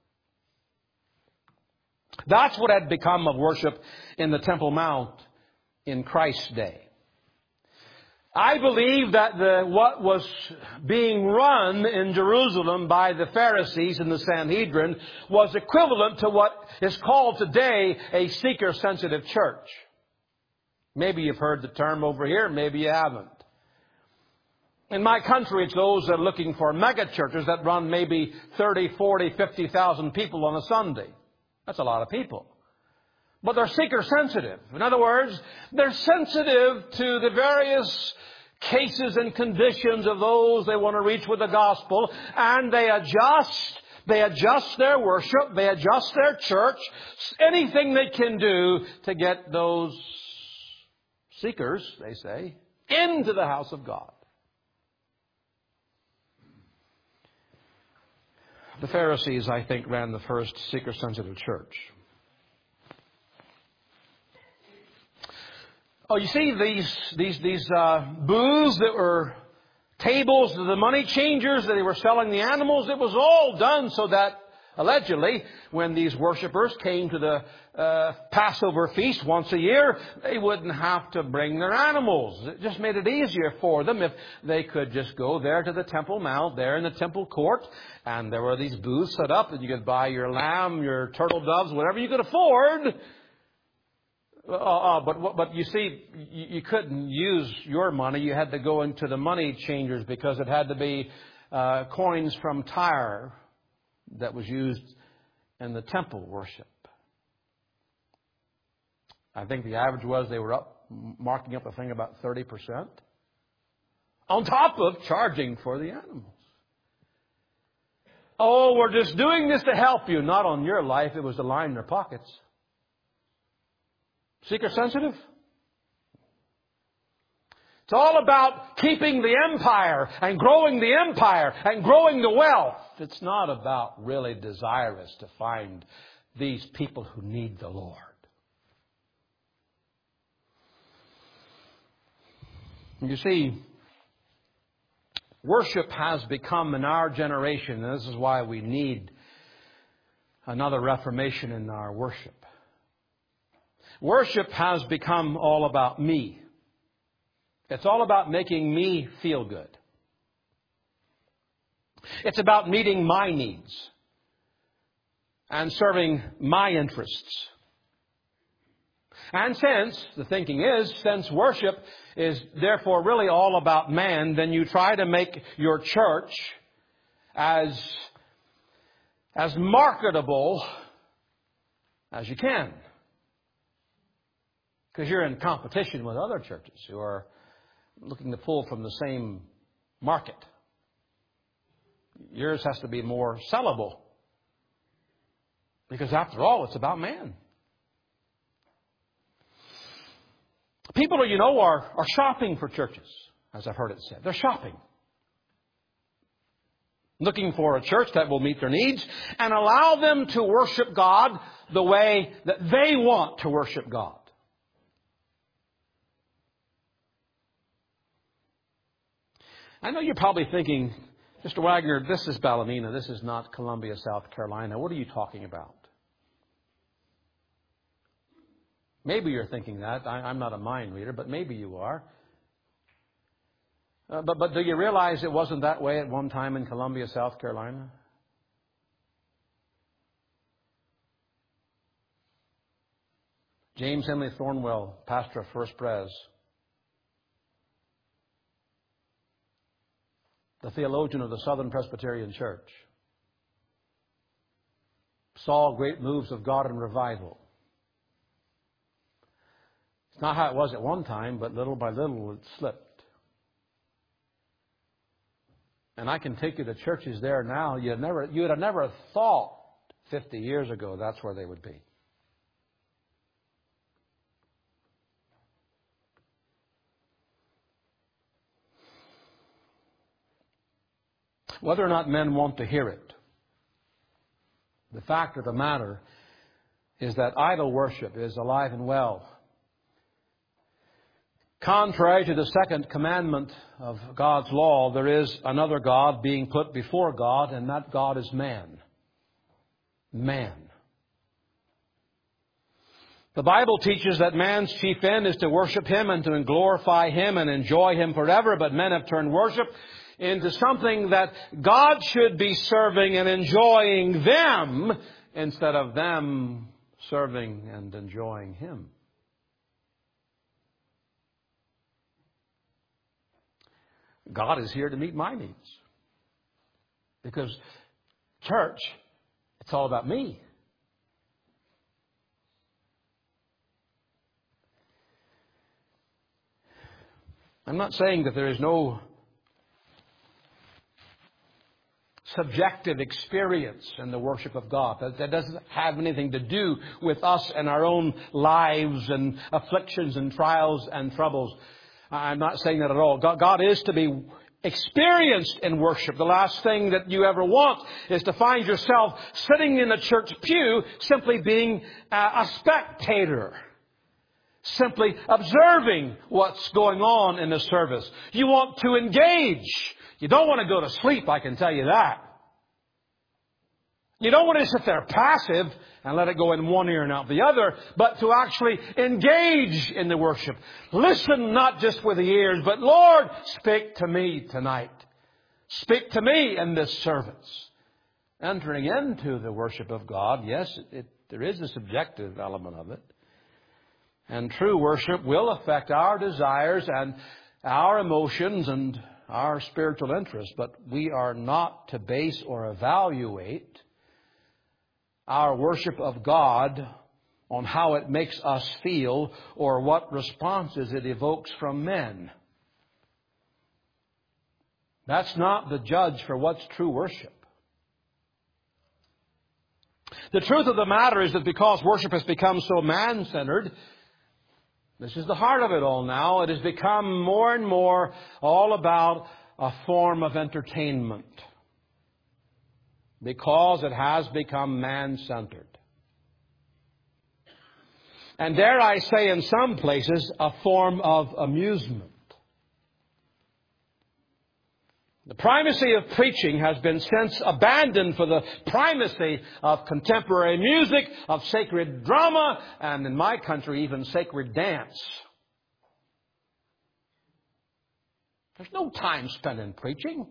That's what had become of worship in the Temple Mount in Christ's day. I believe that what was being run in Jerusalem by the Pharisees and the Sanhedrin was equivalent to what is called today a seeker-sensitive church. Maybe you've heard the term over here, maybe you haven't. In my country, it's those that are looking for mega churches that run maybe 30, 40, 50,000 people on a Sunday. That's a lot of people. But they're seeker-sensitive. In other words, they're sensitive to the various cases and conditions of those they want to reach with the gospel, and they adjust their worship, they adjust their church, anything they can do to get those seekers, they say, into the house of God. The Pharisees, I think, ran the first seeker-sensitive church. Oh, you see these booths that were tables to the money changers that they were selling the animals. It was all done so that allegedly, when these worshippers came to the Passover feast once a year, they wouldn't have to bring their animals. It just made it easier for them if they could just go there to the Temple Mount, there in the temple court, and there were these booths set up that you could buy your lamb, your turtle doves, whatever you could afford. But you see, you couldn't use your money. You had to go into the money changers because it had to be coins from Tyre that was used in the temple worship. I think the average was they were marking up the thing about 30%. On top of charging for the animals. Oh, we're just doing this to help you. Not on your life. It was to line their pockets. Seeker sensitive? It's all about keeping the empire and growing the empire and growing the wealth. It's not about really desirous to find these people who need the Lord. You see, worship has become in our generation, and this is why we need another reformation in our worship. Worship has become all about me. It's all about making me feel good. It's about meeting my needs and serving my interests. And since worship is therefore really all about man, then you try to make your church as marketable as you can. Because you're in competition with other churches who are looking to pull from the same market. Yours has to be more sellable. Because after all, it's about man. People, are shopping for churches, as I've heard it said. They're shopping. Looking for a church that will meet their needs and allow them to worship God the way that they want to worship God. I know you're probably thinking, Mr. Wagner, this is Ballymena. This is not Columbia, South Carolina. What are you talking about? Maybe you're thinking that. I'm not a mind reader, but maybe you are. But do you realize it wasn't that way at one time in Columbia, South Carolina? James Henley Thornwell, pastor of First Pres, the theologian of the Southern Presbyterian Church, saw great moves of God in revival. It's not how it was at one time, but little by little it slipped. And I can take you to churches there now you would have never thought 50 years ago that's where they would be. Whether or not men want to hear it, the fact of the matter is that idol worship is alive and well. Contrary to the second commandment of God's law, there is another God being put before God, and that God is man. Man. The Bible teaches that man's chief end is to worship Him and to glorify Him and enjoy Him forever, but men have turned worship into something that God should be serving and enjoying them instead of them serving and enjoying Him. God is here to meet my needs. Because church, it's all about me. I'm not saying that there is no subjective experience in the worship of God. That doesn't have anything to do with us and our own lives and afflictions and trials and troubles. I'm not saying that at all. God is to be experienced in worship. The last thing that you ever want is to find yourself sitting in a church pew simply being a spectator, simply observing what's going on in the service. You want to engage. You don't want to go to sleep, I can tell you that. You don't want to sit there passive and let it go in one ear and out the other, but to actually engage in the worship. Listen not just with the ears, but Lord, speak to me tonight. Speak to me in this service. Entering into the worship of God, yes, there is a subjective element of it. And true worship will affect our desires and our emotions and our spiritual interests, but we are not to base or evaluate our worship of God on how it makes us feel or what responses it evokes from men. That's not the judge for what's true worship. The truth of the matter is that because worship has become so man-centered, this is the heart of it all now, it has become more and more all about a form of entertainment. Because it has become man-centered. And dare I say, in some places, a form of amusement. The primacy of preaching has been since abandoned for the primacy of contemporary music, of sacred drama, and in my country, even sacred dance. There's no time spent in preaching.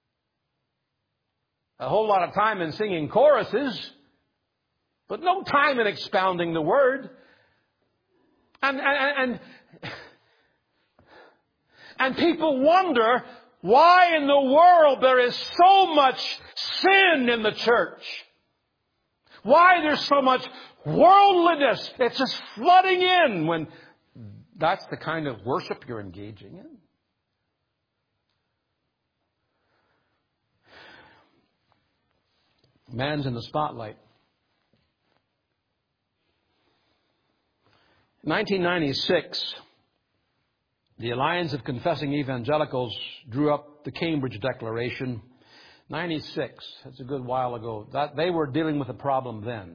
A whole lot of time in singing choruses, but no time in expounding the Word. And people wonder why in the world there is so much sin in the church. Why there's so much worldliness. It's just flooding in when that's the kind of worship you're engaging in. Man's in the spotlight. In 1996, the Alliance of Confessing Evangelicals drew up the Cambridge Declaration. 96, that's a good while ago. They were dealing with a problem then.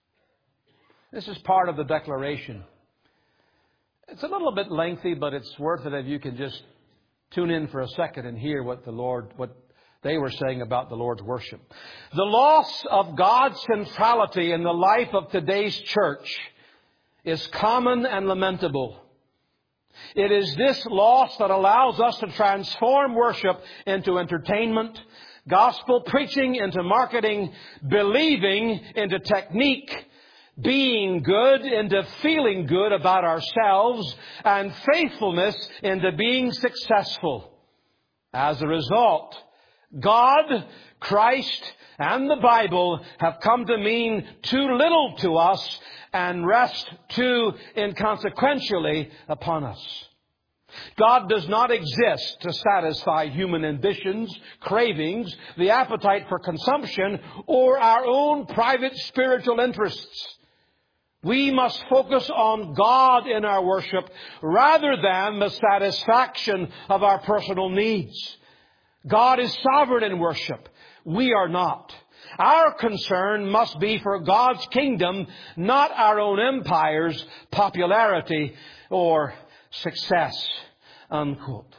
This is part of the declaration. It's a little bit lengthy, but it's worth it if you can just tune in for a second and hear what they were saying about the Lord's worship. The loss of God's centrality in the life of today's church is common and lamentable. It is this loss that allows us to transform worship into entertainment, gospel preaching into marketing, believing into technique, being good into feeling good about ourselves, and faithfulness into being successful. As a result, God, Christ, and the Bible have come to mean too little to us and rest too inconsequentially upon us. God does not exist to satisfy human ambitions, cravings, the appetite for consumption, or our own private spiritual interests. We must focus on God in our worship rather than the satisfaction of our personal needs. God is sovereign in worship. We are not. Our concern must be for God's kingdom, not our own empire's popularity or success. Unquote.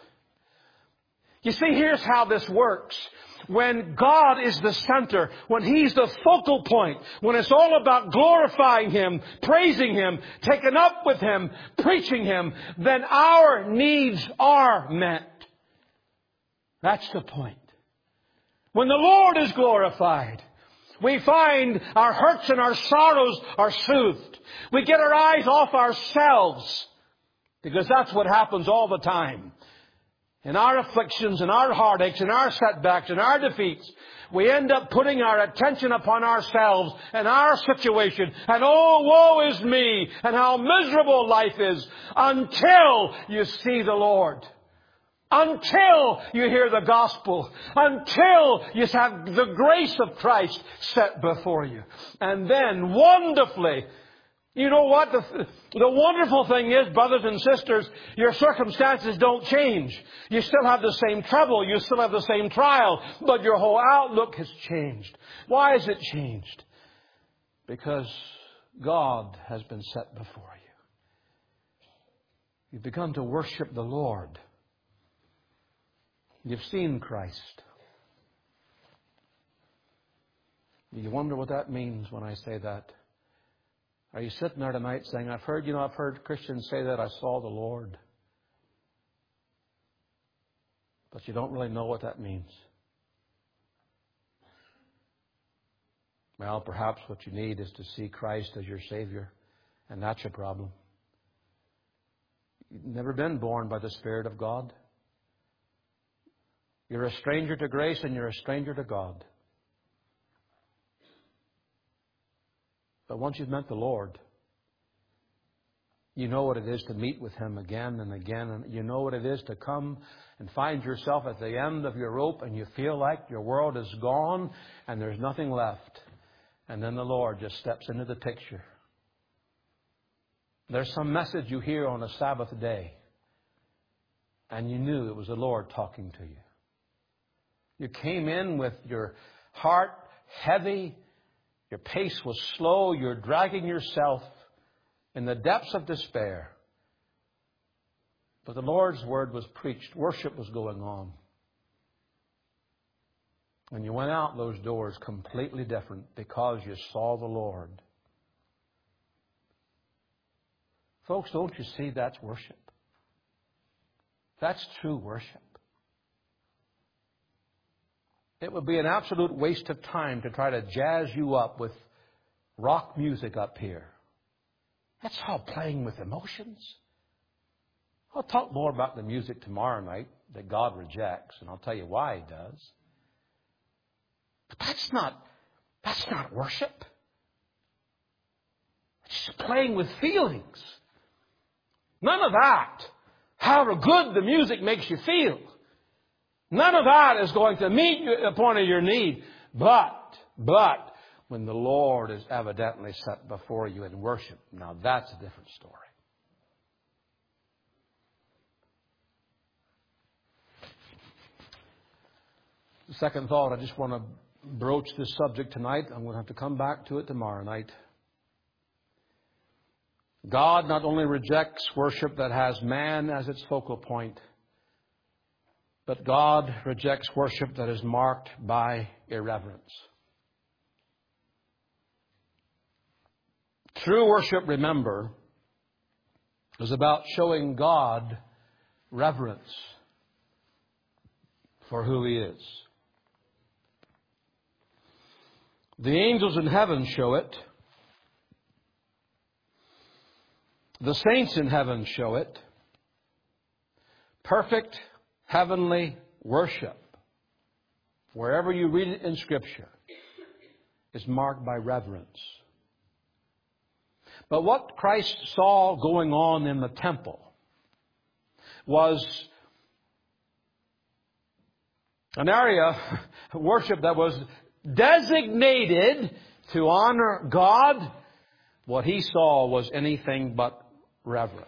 You see, here's how this works. When God is the center, when He's the focal point, when it's all about glorifying Him, praising Him, taking up with Him, preaching Him, then our needs are met. That's the point. When the Lord is glorified, we find our hurts and our sorrows are soothed. We get our eyes off ourselves, because that's what happens all the time. In our afflictions, in our heartaches, in our setbacks, in our defeats, we end up putting our attention upon ourselves and our situation. And oh, woe is me, and how miserable life is, until you see the Lord. Until you hear the gospel. Until you have the grace of Christ set before you. And then, wonderfully, You know what? The wonderful thing is, brothers and sisters, your circumstances don't change. You still have the same trouble. You still have the same trial. But your whole outlook has changed. Why has it changed? Because God has been set before you. You've begun to worship the Lord. You've seen Christ. You wonder what that means when I say that. Are you sitting there tonight saying, I've heard Christians say that I saw the Lord. But you don't really know what that means. Well, perhaps what you need is to see Christ as your Savior. And that's your problem. You've never been born by the Spirit of God. You're a stranger to grace and you're a stranger to God. But once you've met the Lord, you know what it is to meet with Him again and again. And you know what it is to come and find yourself at the end of your rope and you feel like your world is gone and there's nothing left. And then the Lord just steps into the picture. There's some message you hear on a Sabbath day and you knew it was the Lord talking to you. You came in with your heart heavy. Your pace was slow. You're dragging yourself in the depths of despair. But the Lord's Word was preached. Worship was going on. And you went out those doors completely different because you saw the Lord. Folks, don't you see that's worship? That's true worship. It would be an absolute waste of time to try to jazz you up with rock music up here. That's all playing with emotions. I'll talk more about the music tomorrow night that God rejects, and I'll tell you why He does. But that's not worship. It's just playing with feelings. None of that. However good the music makes you feel. None of that is going to meet the point of your need. But when the Lord is evidently set before you in worship, now that's a different story. The second thought, I just want to broach this subject tonight. I'm going to have to come back to it tomorrow night. God not only rejects worship that has man as its focal point, but God rejects worship that is marked by irreverence. True worship, remember, is about showing God reverence for who He is. The angels in heaven show it. The saints in heaven show it. Perfect heavenly worship, wherever you read it in Scripture, is marked by reverence. But what Christ saw going on in the temple was an area of worship that was designated to honor God. What He saw was anything but reverence.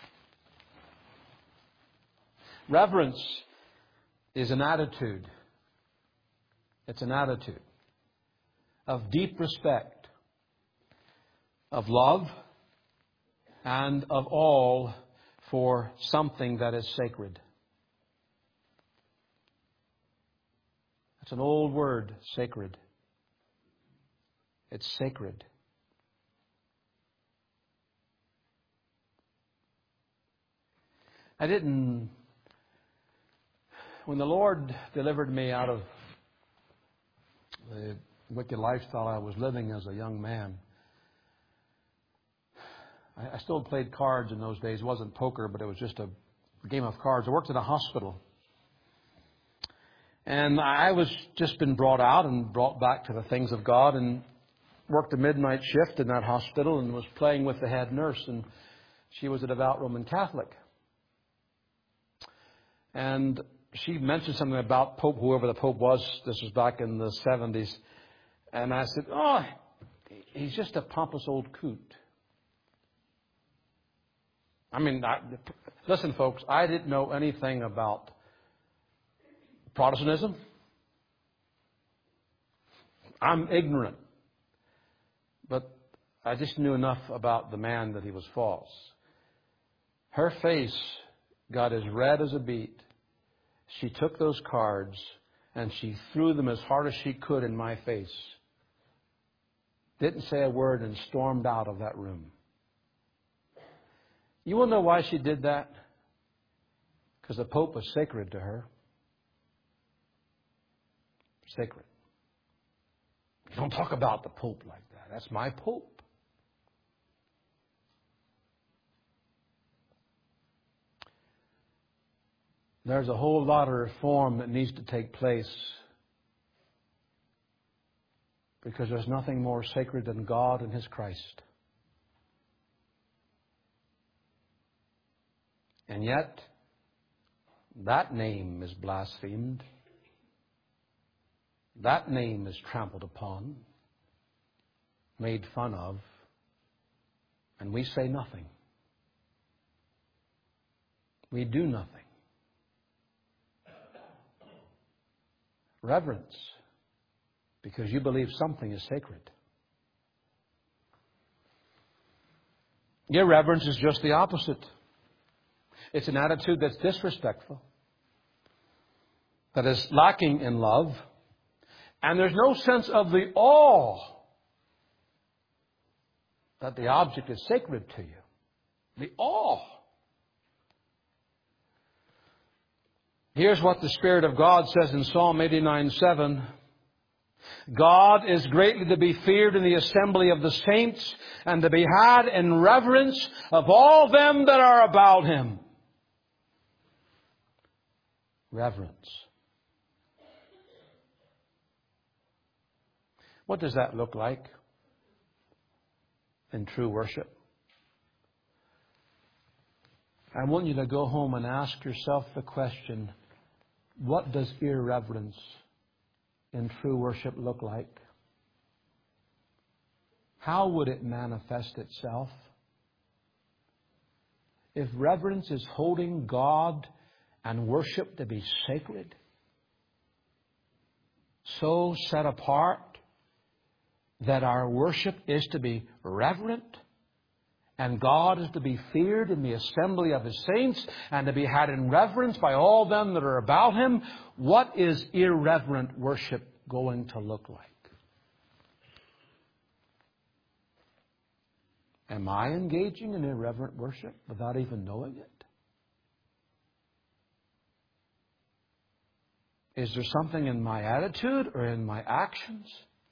Reverence is an attitude. It's an attitude of deep respect, of love, and of awe for something that is sacred. It's an old word, sacred. It's sacred. When the Lord delivered me out of the wicked lifestyle I was living as a young man, I still played cards in those days. It wasn't poker, but it was just a game of cards. I worked in a hospital. And I was just been brought out and brought back to the things of God and worked a midnight shift in that hospital and was playing with the head nurse. And she was a devout Roman Catholic. And she mentioned something about Pope, whoever the Pope was. This was back in the 70s. And I said, oh, he's just a pompous old coot. Listen, folks, I didn't know anything about Protestantism. I'm ignorant. But I just knew enough about the man that he was false. Her face got as red as a beet. She took those cards and she threw them as hard as she could in my face. Didn't say a word and stormed out of that room. You will know why she did that? Because the Pope was sacred to her. Sacred. You don't talk about the Pope like that. That's my Pope. There's a whole lot of reform that needs to take place because there's nothing more sacred than God and His Christ. And yet, that name is blasphemed. That name is trampled upon, made fun of, and we say nothing. We do nothing. Reverence, because you believe something is sacred. Irreverence is just the opposite. It's an attitude that's disrespectful, that is lacking in love, and there's no sense of the awe that the object is sacred to you. The awe. Here's what the Spirit of God says in Psalm 89:7. God is greatly to be feared in the assembly of the saints, and to be had in reverence of all them that are about Him. Reverence. What does that look like in true worship? I want you to go home and ask yourself the question, what does irreverence in true worship look like? How would it manifest itself? If reverence is holding God and worship to be sacred, so set apart that our worship is to be reverent, and God is to be feared in the assembly of His saints, and to be had in reverence by all them that are about Him, what is irreverent worship going to look like? Am I engaging in irreverent worship without even knowing it? Is there something in my attitude or in my actions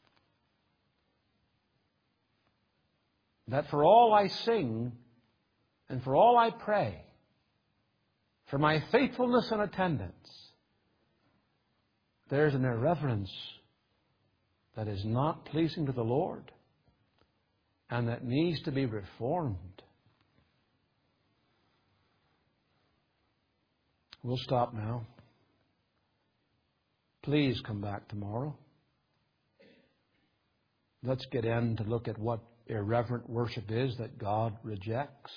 that for all I sing and for all I pray, for my faithfulness and attendance, there's an irreverence that is not pleasing to the Lord and that needs to be reformed? We'll stop now. Please come back tomorrow. Let's get in to look at what irreverent worship is that God rejects.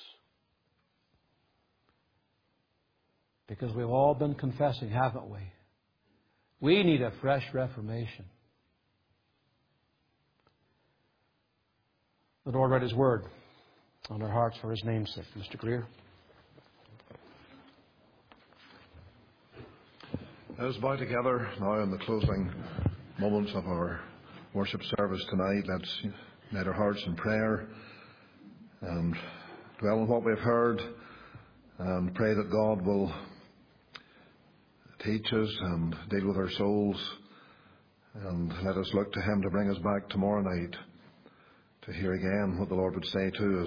Because we've all been confessing, haven't we? We need a fresh reformation. The Lord read His Word on our hearts for His name's sake. Mr. Greer. Let us bow together now in the closing moments of our worship service tonight. Let's unite our hearts in prayer and dwell on what we've heard and pray that God will teach us and deal with our souls, and let us look to Him to bring us back tomorrow night to hear again what the Lord would say to us.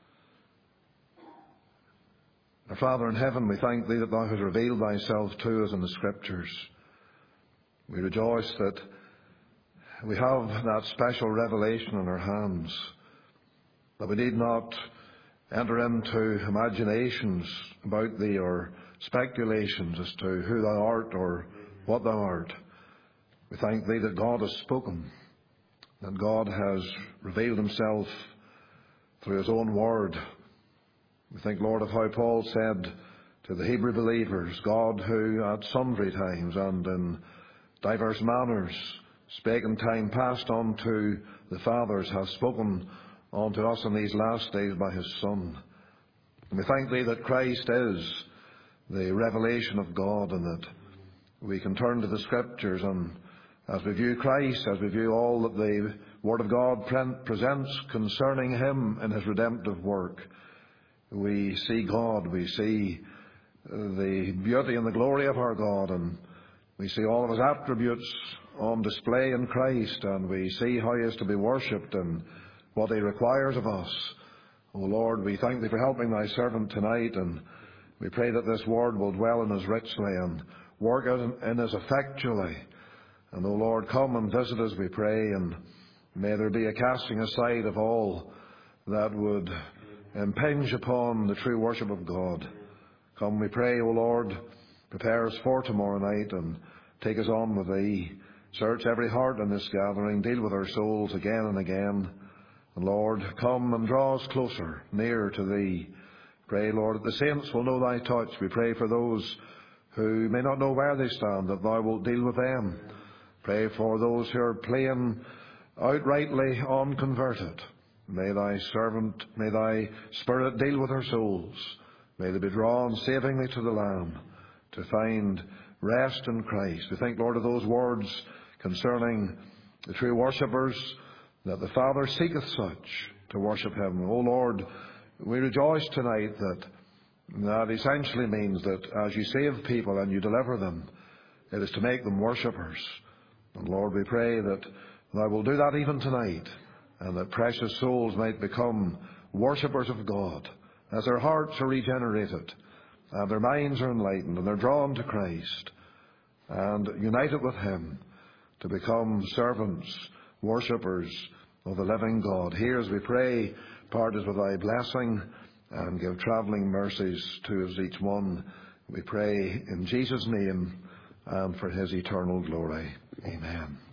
Our Father in heaven, we thank Thee that Thou hast revealed Thyself to us in the Scriptures. We rejoice that we have that special revelation in our hands, that we need not enter into imaginations about Thee or speculations as to who Thou art or what Thou art. We thank Thee that God has spoken, that God has revealed Himself through His own Word, We think, Lord, of how Paul said to the Hebrew believers, God who at sundry times and in diverse manners spake in time past unto the fathers, hath spoken unto us in these last days by his Son. And we thank thee that Christ is the revelation of God, and that we can turn to the Scriptures, and as we view Christ, as we view all that the Word of God presents concerning him and his redemptive work, we see God, we see the beauty and the glory of our God, and we see all of his attributes on display in Christ, and we see how he is to be worshipped and what he requires of us. O Lord, we thank thee for helping thy servant tonight, and we pray that this word will dwell in us richly and work in us effectually. And O Lord, come and visit us, we pray, and may there be a casting aside of all that would impinge upon the true worship of God. Come, we pray, O Lord, prepare us for tomorrow night and take us on with thee. Search every heart in this gathering, deal with our souls again and again. And Lord, come and draw us closer, nearer to thee. Pray, Lord, that the saints will know thy touch. We pray for those who may not know where they stand, that thou wilt deal with them. Pray for those who are plain, outrightly unconverted. May thy Spirit deal with their souls. May they be drawn savingly to the Lamb to find rest in Christ. We think, Lord, of those words concerning the true worshippers, that the Father seeketh such to worship him. O Lord, we rejoice tonight that essentially means that as you save people and you deliver them, it is to make them worshippers. And Lord, we pray that thou will do that even tonight, and that precious souls might become worshippers of God, as their hearts are regenerated, and their minds are enlightened, and they're drawn to Christ, and united with him to become servants, worshippers of the living God. Hear as we pray, part us with thy blessing, and give travelling mercies to us each one. We pray in Jesus' name and for his eternal glory. Amen.